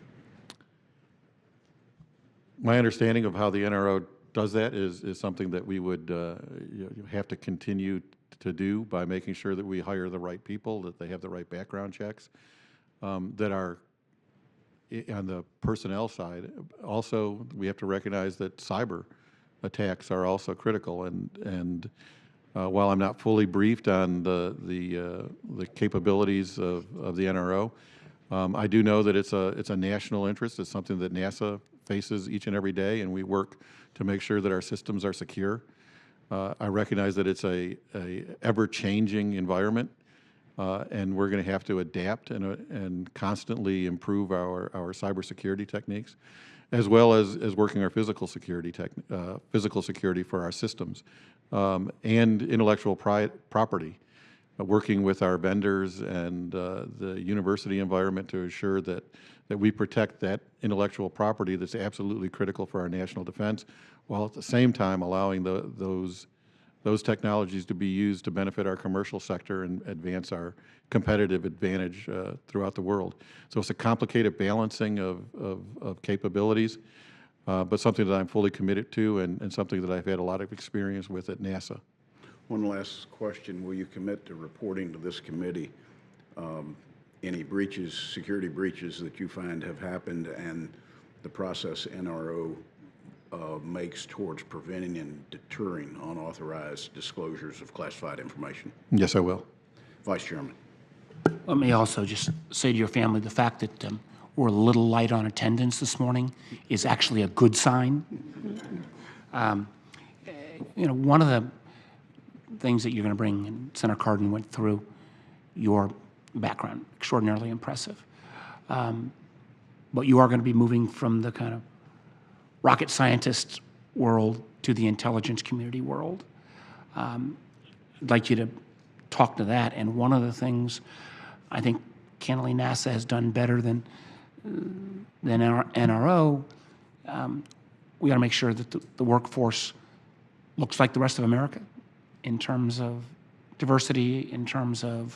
My understanding of how the NRO does that is something that we would have to continue to do by making sure that we hire the right people, that they have the right background checks, that are on the personnel side. Also, we have to recognize that cyber attacks are also critical. And while I'm not fully briefed on the capabilities of the NRO, I do know that it's a national interest. It's something that NASA faces each and every day, and we work to make sure that our systems are secure. I recognize that it's a ever-changing environment, and we're going to have to adapt and constantly improve our cybersecurity techniques, as well as working our physical security for our systems, and intellectual property, working with our vendors and the university environment to ensure that we protect that intellectual property that's absolutely critical for our national defense, while at the same time allowing those technologies to be used to benefit our commercial sector and advance our competitive advantage throughout the world. So it's a complicated balancing of capabilities, but something that I'm fully committed to and something that I've had a lot of experience with at NASA. One last question. Will you commit to reporting to this committee any breaches, security breaches that you find have happened and the process NRO makes towards preventing and deterring unauthorized disclosures of classified information? Yes, I will. Vice Chairman. Let me also just say to your family, the fact that we're a little light on attendance this morning is actually a good sign. One of the things that you're going to bring, and Senator Cardin went through your background, extraordinarily impressive. But you are going to be moving from the kind of rocket scientist world to the intelligence community world. I'd like you to talk to that. And one of the things I think candidly NASA has done better than our NRO, we got to make sure that the workforce looks like the rest of America in terms of diversity, in terms of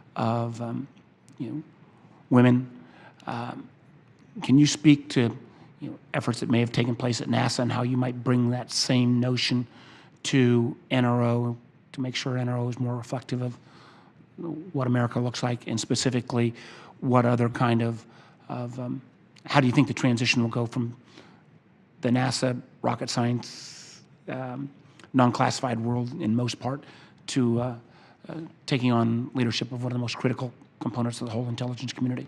women. Can you speak to efforts that may have taken place at NASA and how you might bring that same notion to NRO to make sure NRO is more reflective of what America looks like, and specifically, what other kind of how do you think the transition will go from the NASA rocket science non-classified world in most part to taking on leadership of one of the most critical components of the whole intelligence community?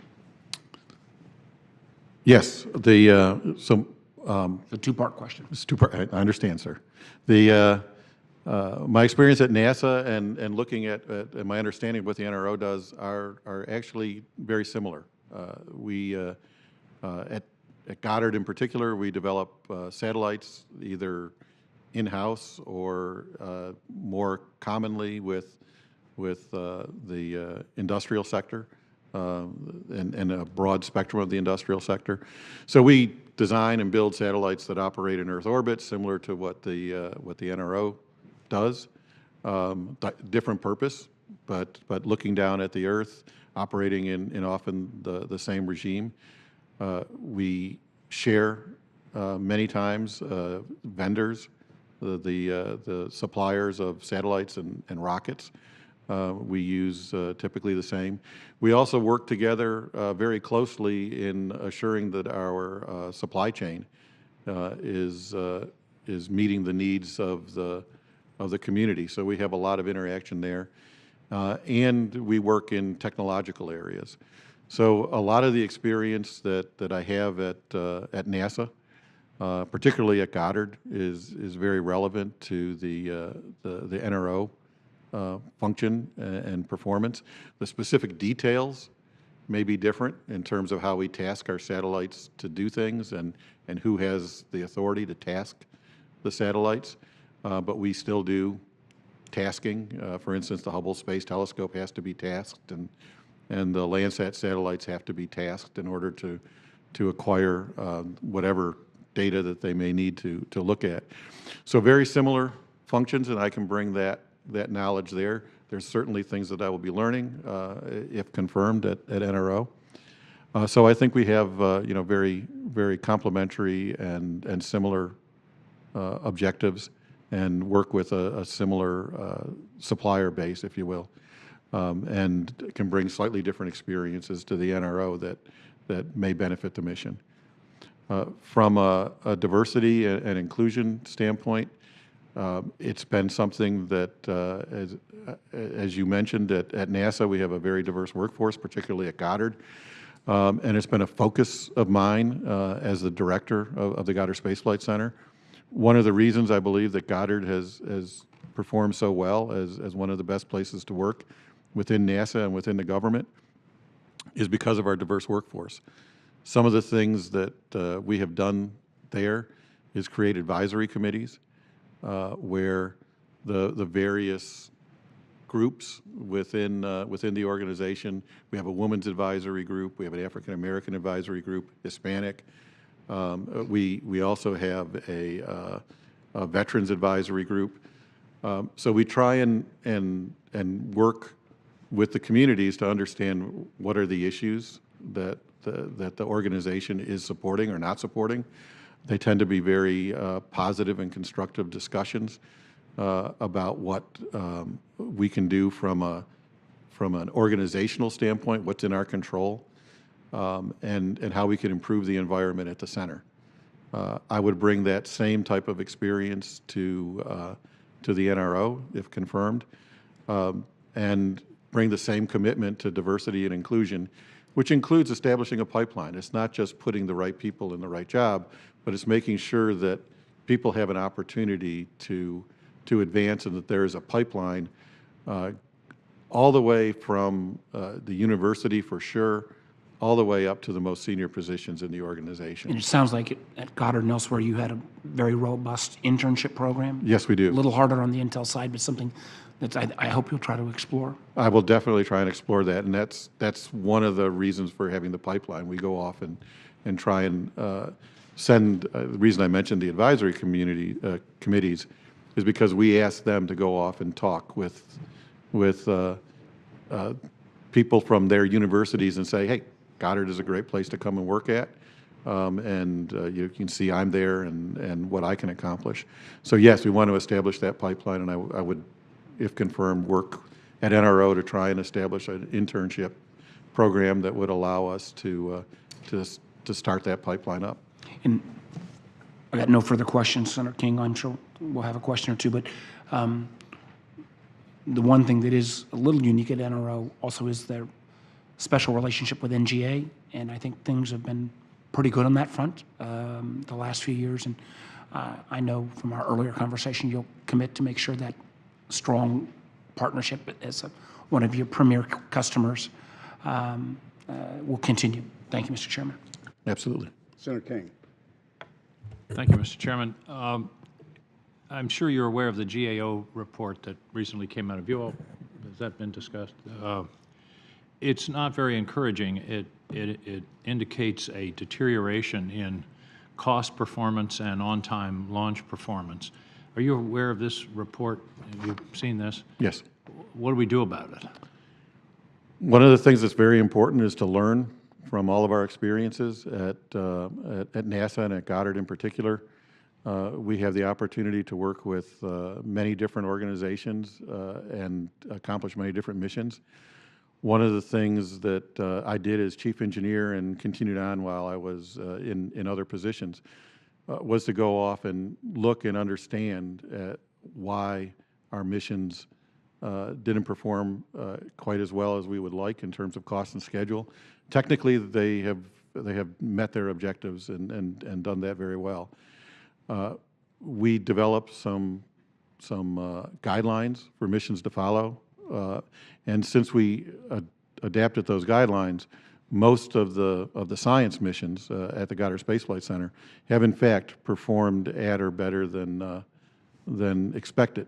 Yes, so It's a two-part question. it's I understand, sir. My experience at NASA and looking at my understanding of what the NRO does are actually very similar. At Goddard in particular, we develop satellites either in-house or more commonly with the industrial sector and a broad spectrum of the industrial sector. So we design and build satellites that operate in Earth orbit, similar to what the NRO does. Different purpose, but looking down at the Earth, operating in often the same regime. We share many times vendors, the suppliers of satellites and rockets. We use typically the same. We also work together very closely in assuring that our supply chain is meeting the needs of the community. So we have a lot of interaction there, and we work in technological areas. So a lot of the experience that I have at NASA, particularly at Goddard, is very relevant to the NRO function and performance. The specific details may be different in terms of how we task our satellites to do things and who has the authority to task the satellites, but we still do tasking. For instance, the Hubble Space Telescope has to be tasked, and the Landsat satellites have to be tasked in order to acquire whatever data that they may need to look at. So very similar functions, and I can bring that knowledge there. There's certainly things that I will be learning if confirmed at NRO. So I think we have very, very complementary and similar objectives, and work with a similar supplier base, if you will, and can bring slightly different experiences to the NRO that may benefit the mission. From a diversity and inclusion standpoint, it's been something that, as you mentioned, at NASA, we have a very diverse workforce, particularly at Goddard. And it's been a focus of mine as the director of the Goddard Space Flight Center. One of the reasons I believe that Goddard has performed so well as one of the best places to work within NASA and within the government is because of our diverse workforce. Some of the things that we have done there is create advisory committees where the various groups within the organization, we have a women's advisory group, we have an African American advisory group, Hispanic. We also have a veterans advisory group. So we try and work with the communities to understand what are the issues that the organization is supporting or not supporting. They tend to be very positive and constructive discussions about what we can do from an organizational standpoint, what's in our control, and how we can improve the environment at the center. I would bring that same type of experience to the NRO, if confirmed, and bring the same commitment to diversity and inclusion, which includes establishing a pipeline. It's not just putting the right people in the right job, but it's making sure that people have an opportunity to advance, and that there is a pipeline all the way from the university, for sure, all the way up to the most senior positions in the organization. And it sounds like at Goddard and elsewhere, you had a very robust internship program. Yes, we do. A little harder on the Intel side, but something that I hope you'll try to explore. I will definitely try and explore that, and that's one of the reasons for having the pipeline. We go off and try and send. The reason I mentioned the advisory committees is because we ask them to go off and talk with people from their universities and say, hey, Goddard is a great place to come and work at, and you can see I'm there and what I can accomplish. So yes, we want to establish that pipeline, and I would if confirmed, work at NRO to try and establish an internship program that would allow us to start that pipeline up. And I got no further questions, Senator King. I'm sure we'll have a question or two, but the one thing that is a little unique at NRO also is their special relationship with NGA, and I think things have been pretty good on that front the last few years. And I know from our earlier conversation, you'll commit to make sure that strong partnership as one of your premier customers will continue. Thank you, Mr. Chairman. Absolutely. Senator King. Thank you, Mr. Chairman. I'm sure you're aware of the GAO report that recently came out of you all. Has that been discussed? It's not very encouraging. It indicates a deterioration in cost performance and on-time launch performance. Are you aware of this report? Have you seen this? Yes. What do we do about it? One of the things that's very important is to learn from all of our experiences at NASA and at Goddard in particular. We have the opportunity to work with many different organizations and accomplish many different missions. One of the things that I did as chief engineer and continued on while I was in other positions was to go off and look and understand why our missions didn't perform quite as well as we would like in terms of cost and schedule. Technically, they have met their objectives and done that very well. We developed some guidelines for missions to follow, and since we adapted those guidelines, most of the science missions at the Goddard Space Flight Center have in fact performed at or better than expected.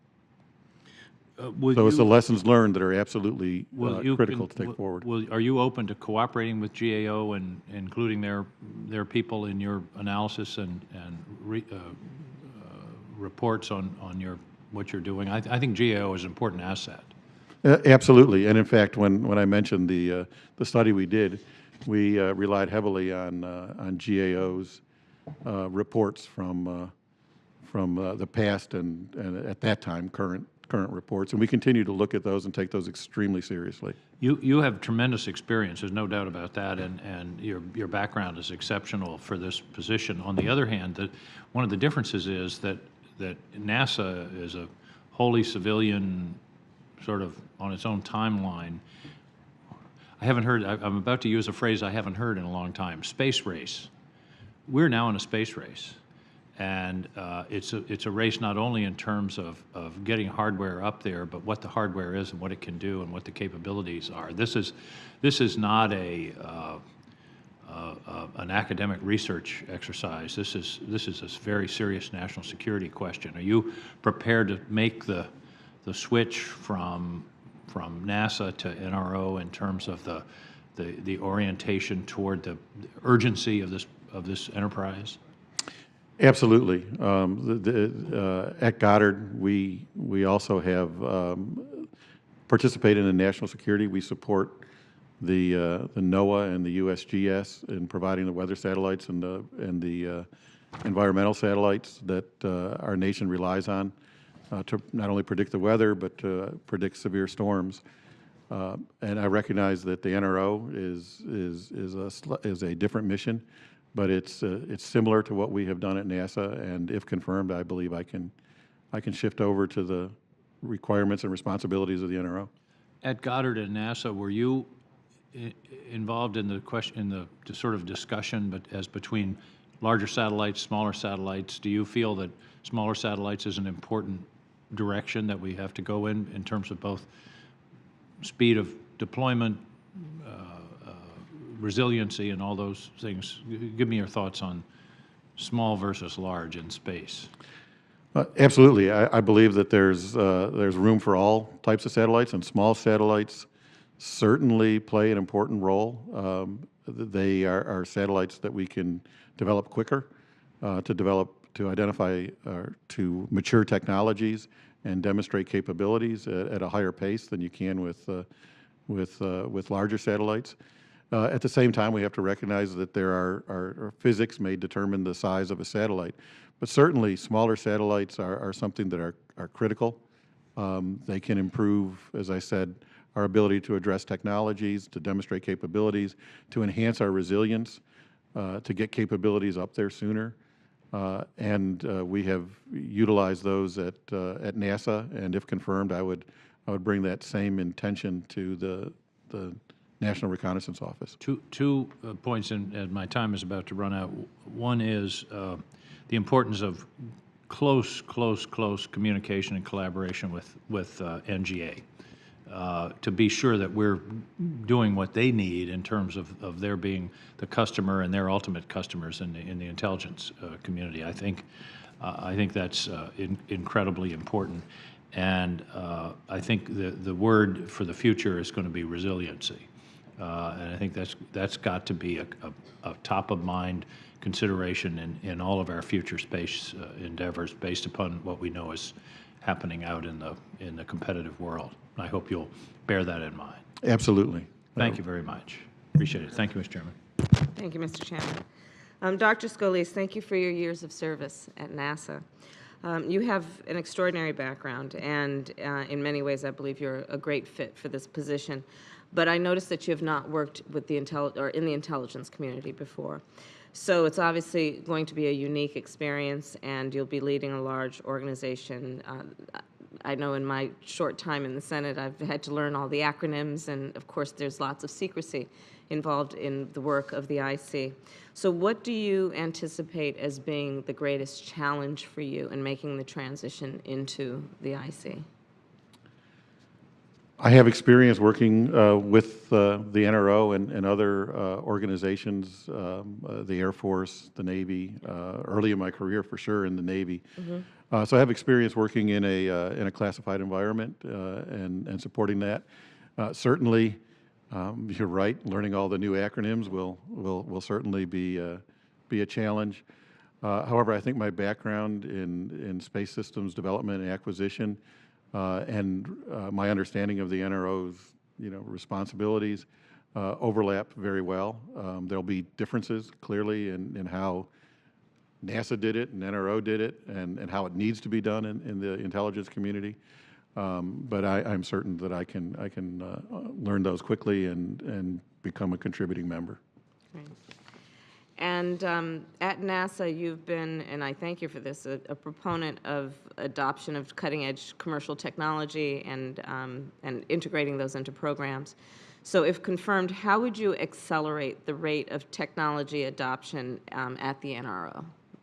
So it's the lessons learned that are absolutely critical to take forward. Are you open to cooperating with GAO and including their people in your analysis and reports on what you're doing? I think GAO is an important asset. Absolutely, and in fact, when I mentioned the study we did, we relied heavily on GAO's reports from the past and at that time current reports, and we continue to look at those and take those extremely seriously. You have tremendous experience, there's no doubt about that, and your background is exceptional for this position. On the other hand, one of the differences is that NASA is a wholly civilian, sort of on its own timeline. I haven't heard, I'm about to use a phrase I haven't heard in a long time, space race. We're now in a space race. And it's a race not only in terms of getting hardware up there, but what the hardware is and what it can do and what the capabilities are. This is not an academic research exercise. This is a very serious national security question. Are you prepared to make the switch from NASA to NRO in terms of the orientation toward the urgency of this enterprise? Absolutely. At Goddard, we also have participated in national security. We support the NOAA and the USGS in providing the weather satellites and the environmental satellites that our nation relies on to not only predict the weather but to predict severe storms. And I recognize that the NRO is a different mission, but it's similar to what we have done at NASA, and if confirmed, I believe I can shift over to the requirements and responsibilities of the NRO. At Goddard and NASA, were you involved in the sort of discussion, but as between larger satellites, smaller satellites? Do you feel that smaller satellites is an important direction that we have to go in terms of both speed of deployment, resiliency, and all those things? Give me your thoughts on small versus large in space. Absolutely. I believe that there's room for all types of satellites, and small satellites certainly play an important role. They are satellites that we can develop quicker, to identify to mature technologies and demonstrate capabilities at a higher pace than you can with larger satellites. At the same time, we have to recognize that there are physics may determine the size of a satellite, but certainly smaller satellites are something that are critical They can improve, as I said, our ability to address technologies, to demonstrate capabilities, to enhance our resilience, to get capabilities up there sooner. And we have utilized those at NASA, and if confirmed, I would bring that same intention to the National Reconnaissance Office. Two points, and my time is about to run out. One is the importance of close communication and collaboration with NGA to be sure that we're doing what they need in terms of their being the customer and their ultimate customers in the intelligence community. I think that's incredibly important, and I think the word for the future is going to be resiliency. And I think that's got to be a top of mind consideration in all of our future space endeavors, based upon what we know is happening out in the competitive world. I hope you'll bear that in mind. Absolutely. Thank you very much. Appreciate it. Thank you, Mr. Chairman. Thank you, Mr. Chairman. Dr. Scalise, thank you for your years of service at NASA. You have an extraordinary background, and in many ways, I believe you're a great fit for this position. But I noticed that you have not worked with in the intelligence community before. So it's obviously going to be a unique experience, and you'll be leading a large organization. I know in my short time in the Senate, I've had to learn all the acronyms, and of course, there's lots of secrecy involved in the work of the IC. So what do you anticipate as being the greatest challenge for you in making the transition into the IC? I have experience working with the NRO and other organizations, the Air Force, the Navy, early in my career for sure in the Navy. Mm-hmm. So I have experience working in a classified environment and supporting that. Certainly, you're right. Learning all the new acronyms will certainly be a challenge. However, I think my background in space systems development and acquisition and my understanding of the NRO's responsibilities overlap very well. There'll be differences clearly in how NASA did it and NRO did it, and how it needs to be done in the intelligence community. But I'm certain that I can learn those quickly and become a contributing member. Right. And at NASA, you've been, and I thank you for this, a proponent of adoption of cutting-edge commercial technology and integrating those into programs. So if confirmed, how would you accelerate the rate of technology adoption at the NRO?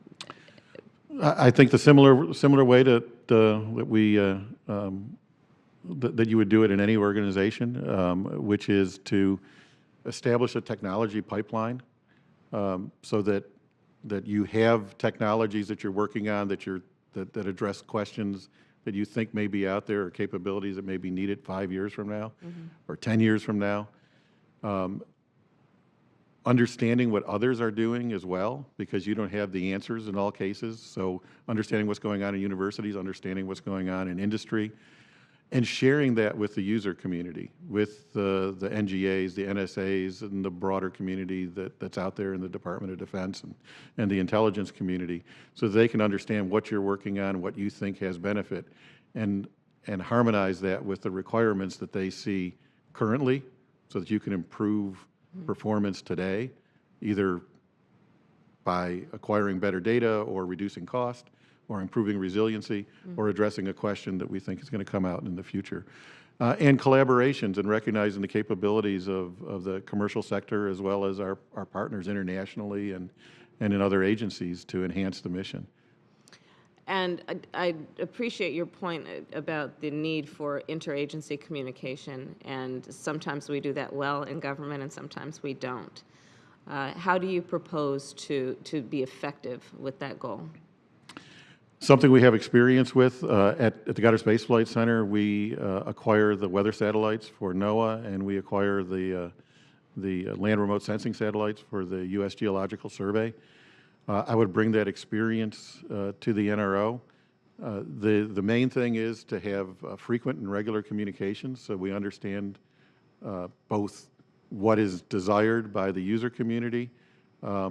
I think the similar way that we that you would do it in any organization, which is to establish a technology pipeline. So that you have technologies that you're working on that address questions that you think may be out there, or capabilities that may be needed 5 years from now, mm-hmm. or 10 years from now. Understanding what others are doing as well, because you don't have the answers in all cases. So understanding what's going on in universities, understanding what's going on in industry, and sharing that with the user community, with the NGAs, the NSAs, and the broader community that's out there in the Department of Defense and the intelligence community, so that they can understand what you're working on, what you think has benefit, and harmonize that with the requirements that they see currently, so that you can improve performance today, either by acquiring better data or reducing cost, or improving resiliency, or addressing a question that we think is going to come out in the future. And collaborations and recognizing the capabilities of the commercial sector, as well as our partners internationally and in other agencies, to enhance the mission. And I appreciate your point about the need for interagency communication, and sometimes we do that well in government and sometimes we don't. How do you propose to be effective with that goal? Something we have experience with at the Goddard Space Flight Center. We acquire the weather satellites for NOAA, and we acquire the land remote sensing satellites for the U.S. Geological Survey. I would bring that experience to the NRO. The main thing is to have frequent and regular communications, so we understand both what is desired by the user community,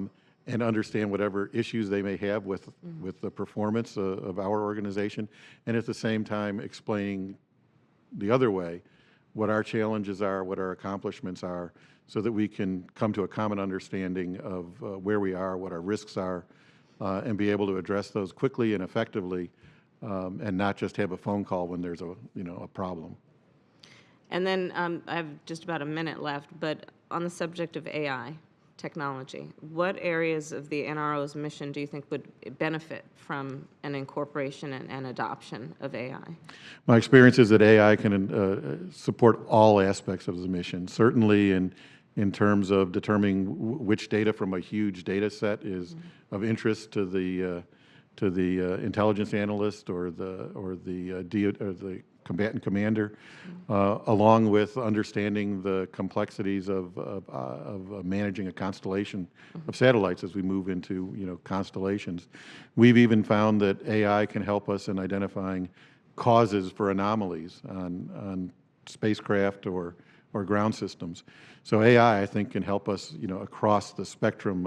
and understand whatever issues they may have with the performance of our organization, and at the same time explaining the other way what our challenges are, what our accomplishments are, so that we can come to a common understanding of where we are, what our risks are, and be able to address those quickly and effectively, and not just have a phone call when there's a problem. And then I have just about a minute left, but on the subject of AI technology, what areas of the NRO's mission do you think would benefit from an incorporation and adoption of AI? My experience is that AI can support all aspects of the mission, certainly in terms of determining which data from a huge data set is of interest to the intelligence analyst or the combatant commander, along with understanding the complexities of managing a constellation of satellites as we move into constellations. We've even found that AI can help us in identifying causes for anomalies on spacecraft or ground systems. So AI, I think, can help us across the spectrum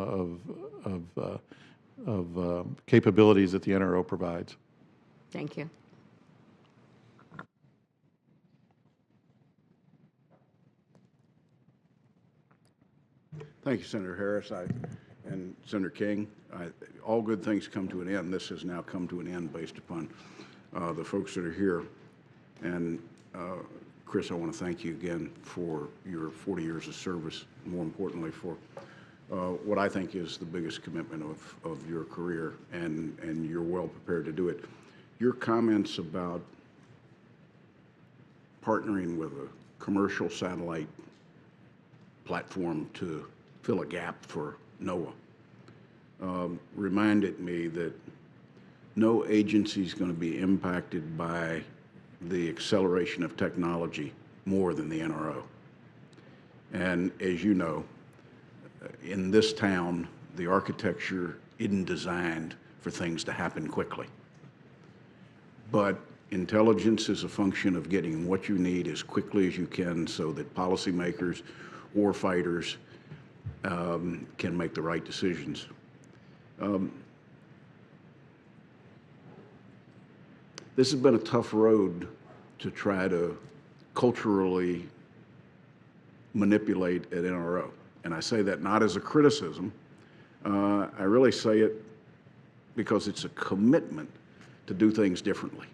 of capabilities that the NRO provides. Thank you. Thank you, Senator Harris and Senator King. All good things come to an end. This has now come to an end based upon the folks that are here. And Chris, I want to thank you again for your 40 years of service, more importantly for what I think is the biggest commitment of your career, and you're well prepared to do it. Your comments about partnering with a commercial satellite platform to fill a gap for NOAA reminded me that no agency is going to be impacted by the acceleration of technology more than the NRO. And as you know, in this town, the architecture isn't designed for things to happen quickly. But intelligence is a function of getting what you need as quickly as you can so that policymakers, war fighters can make the right decisions. This has been a tough road to try to culturally manipulate at NRO. And I say that not as a criticism. I really say it because it's a commitment to do things differently.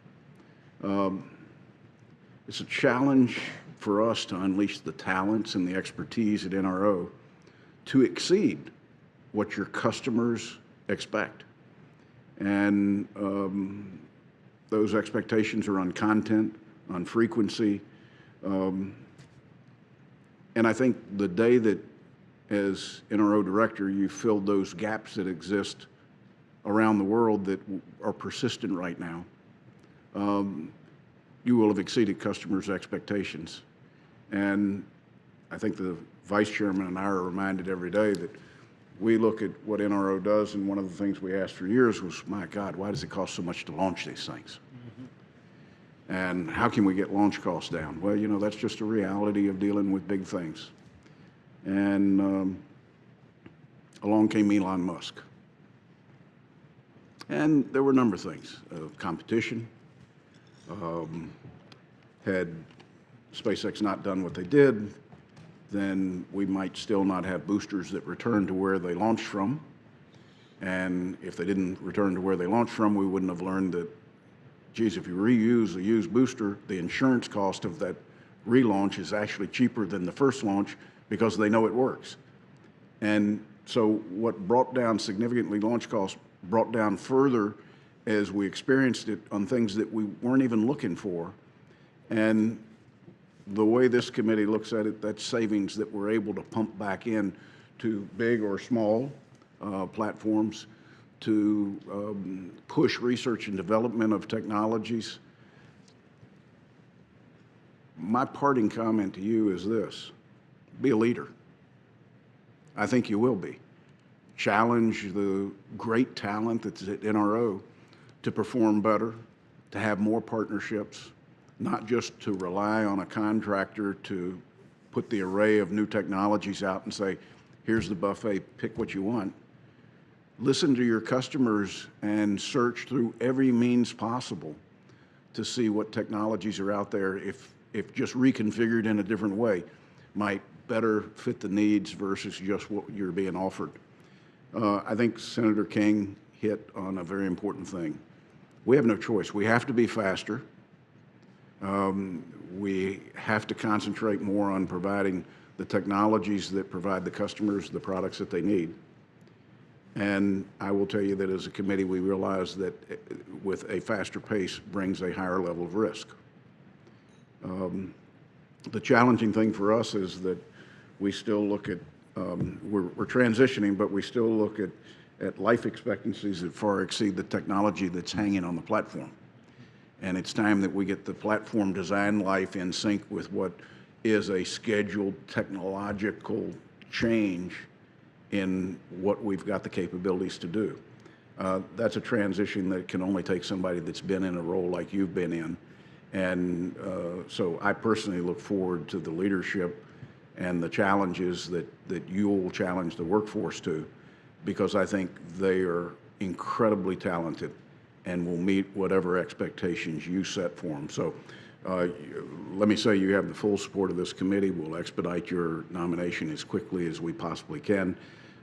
It's a challenge for us to unleash the talents and the expertise at NRO to exceed what your customers expect. And those expectations are on content, on frequency. And I think the day that, as NRO director, you filled those gaps that exist around the world that are persistent right now, you will have exceeded customers' expectations. And I think the Vice Chairman and I are reminded every day that we look at what NRO does, and one of the things we asked for years was, my God, why does it cost so much to launch these things? And how can we get launch costs down? Well, that's just a reality of dealing with big things. And along came Elon Musk. And there were a number of things. Competition. Had SpaceX not done what they did, then we might still not have boosters that return to where they launched from. And if they didn't return to where they launched from, we wouldn't have learned that, geez, if you reuse a used booster, the insurance cost of that relaunch is actually cheaper than the first launch because they know it works. And so what brought down significantly launch costs brought down further as we experienced it on things that we weren't even looking for. And the way this committee looks at it, that's savings that we're able to pump back in to big or small platforms to push research and development of technologies. My parting comment to you is this: be a leader. I think you will be. Challenge the great talent that's at NRO to perform better, to have more partnerships, not just to rely on a contractor to put the array of new technologies out and say, here's the buffet, pick what you want. listen to your customers and search through every means possible to see what technologies are out there, if just reconfigured in a different way, might better fit the needs versus just what you're being offered. I think Senator King hit on a very important thing. We have no choice. We have to be faster. We have to concentrate more on providing the technologies that provide the customers the products that they need. And I will tell you that as a committee, we realize that with a faster pace brings a higher level of risk. The challenging thing for us is that we still look at, we're transitioning, but we still look at life expectancies that far exceed the technology that's hanging on the platform. And it's time that we get the platform design life in sync with what is a scheduled technological change in what we've got the capabilities to do. That's a transition that can only take somebody that's been in a role like you've been in. And so I personally look forward to the leadership and the challenges that you will challenge the workforce to, because I think they are incredibly talented and will meet whatever expectations you set for them. So let me say you have the full support of this committee. We'll expedite your nomination as quickly as we possibly can.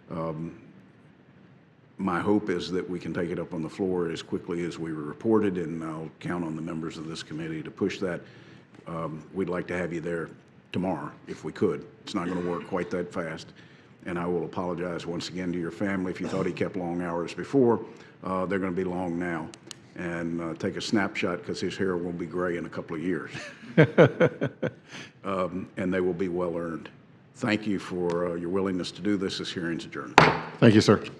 My hope is that we can take it up on the floor as quickly as we were reported, and I'll count on the members of this committee to push that. We'd like to have you there tomorrow if we could. It's not going to work quite that fast. And I will apologize once again to your family if you thought he kept long hours before. They're going to be long now. And take a snapshot because his hair will be gray in a couple of years. And they will be well earned. Thank you for your willingness to do this. This hearing's adjourned. Thank you, sir.